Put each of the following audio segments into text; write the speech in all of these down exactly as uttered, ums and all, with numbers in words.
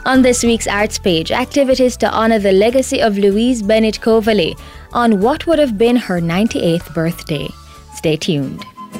On this week's Arts page, activities to honor the legacy of Louise Bennett Coverley on what would have been her ninety-eighth birthday. Stay tuned.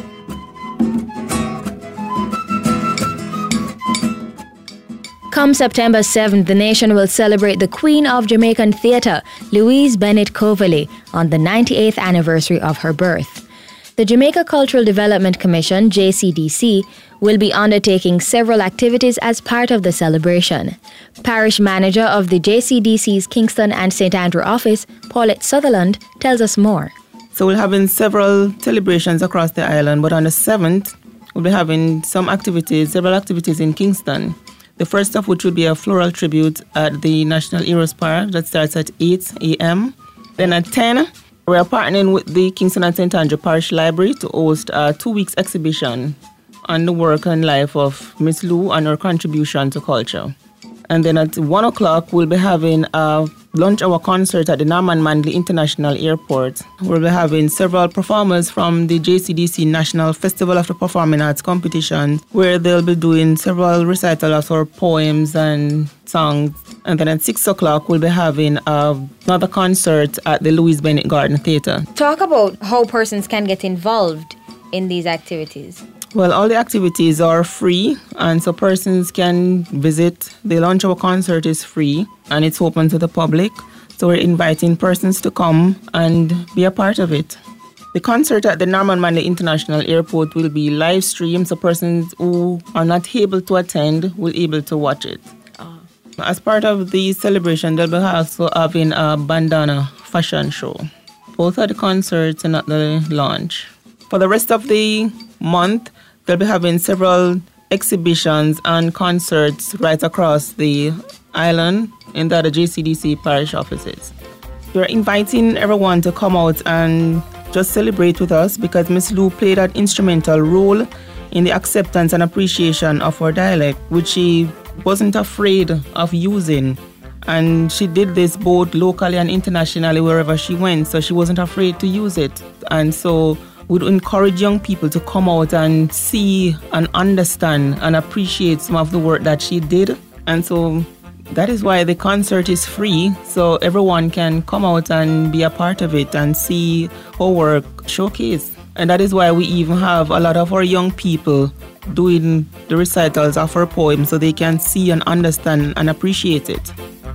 Come September seventh, the nation will celebrate the Queen of Jamaican Theatre, Louise Bennett Coverley, on the ninety-eighth anniversary of her birth. The Jamaica Cultural Development Commission, J C D C, will be undertaking several activities as part of the celebration. Parish manager of the J C D C's Kingston and Saint Andrew office, Paulette Sutherland, tells us more. So we're having several celebrations across the island, but on the seventh, we'll be having some activities, several activities in Kingston. The first of which will be a floral tribute at the National Heroes Park that starts at eight a.m. Then at ten, we are partnering with the Kingston and Saint Andrew Parish Library to host a two-week exhibition on the work and life of Miss Lou and her contribution to culture. And then at one o'clock, we'll be having a lunch hour concert at the Norman Manley International Airport. We'll be having several performers from the J C D C National Festival of the Performing Arts competition, where they'll be doing several recitals of poems and songs. And then at six o'clock, we'll be having uh, another concert at the Louise Bennett Garden Theatre. Talk about how persons can get involved in these activities. Well, all the activities are free, and so persons can visit. The lunch hour concert is free, and it's open to the public. So we're inviting persons to come and be a part of it. The concert at the Norman Manley International Airport will be live streamed, so persons who are not able to attend will be able to watch it. Oh. As part of the celebration, they'll be also having a bandana fashion show, both at the concerts and at the launch. For the rest of the month, they'll be having several exhibitions and concerts right across the island in the J C D C parish offices. We're inviting everyone to come out and just celebrate with us because Miss Lou played an instrumental role in the acceptance and appreciation of her dialect, which she wasn't afraid of using. And she did this both locally and internationally wherever she went, so she wasn't afraid to use it. And so would encourage young people to come out and see and understand and appreciate some of the work that she did. And so that is why the concert is free, so everyone can come out and be a part of it and see her work showcased. And that is why we even have a lot of our young people doing the recitals of her poems so they can see and understand and appreciate it.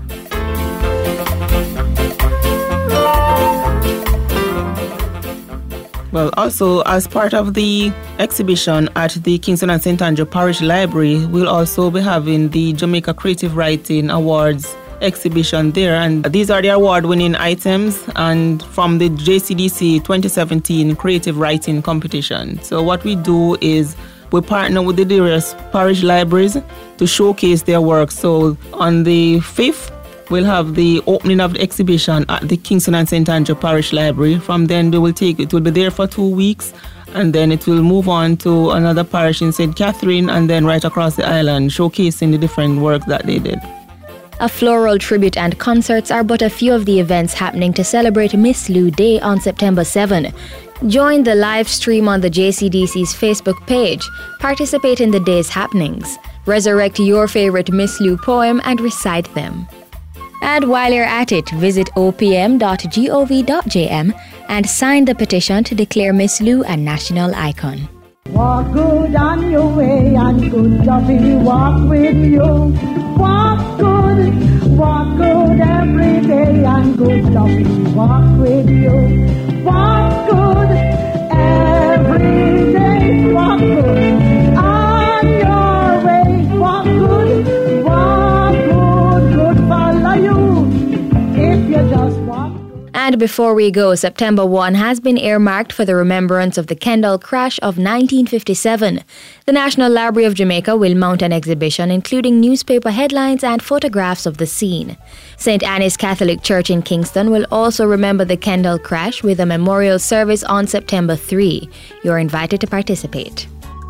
Well, also, as part of the exhibition at the Kingston and Saint Andrew Parish Library, we'll also be having the Jamaica Creative Writing Awards exhibition there. And these are the award-winning items and from the J C D C twenty seventeen Creative Writing Competition. So what we do is we partner with the various parish libraries to showcase their work. So on the fifth, we'll have the opening of the exhibition at the Kingston and Saint Andrew Parish Library. From then, we will take it will be there for two weeks, and then it will move on to another parish in Saint Catherine, and then right across the island, showcasing the different work that they did. A floral tribute and concerts are but a few of the events happening to celebrate Miss Lou Day on September seventh. Join the live stream on the J C D C's Facebook page. Participate in the day's happenings. Resurrect your favorite Miss Lou poem and recite them. And while you're at it, visit o p m dot gov dot j m and sign the petition to declare Miss Lou a national icon. Walk good on your way and good Duffy walk with you. Walk good, walk good every day and good Duffy walk with you. Walk good every day, walk good on your way. Walk good, walk good, good follow you if you just walk. And before we go, September first has been earmarked for the remembrance of the Kendal crash of nineteen fifty-seven. The National Library of Jamaica will mount an exhibition including newspaper headlines and photographs of the scene. Saint Anne's Catholic Church in Kingston will also remember the Kendal crash with a memorial service on September third. You're invited to participate.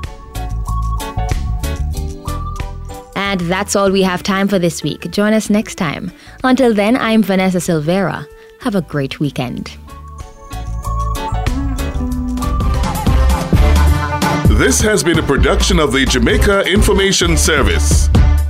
And that's all we have time for this week. Join us next time. Until then, I'm Vanessa Silvera. Have a great weekend. This has been a production of the Jamaica Information Service.